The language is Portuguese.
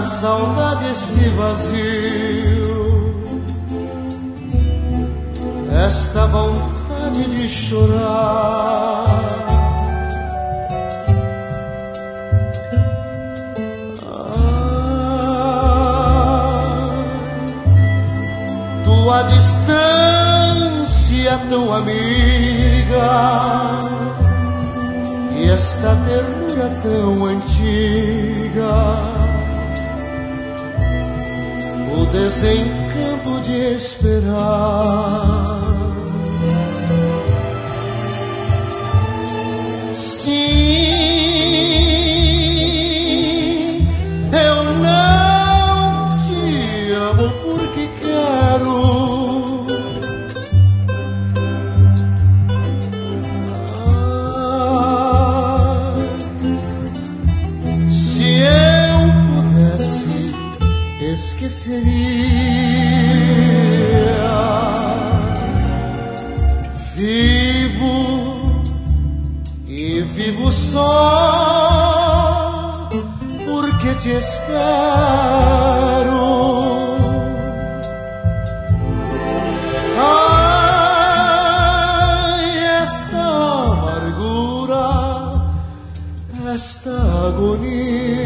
saudade este vazio, esta vontade de chorar. Tua distância tão amiga e esta ternura tão antiga, o desencanto de esperar. Sim, eu não te amo porque quero. Se eu pudesse, esqueceria. Vivo só porque te espero. Ai, esta amargura, esta agonia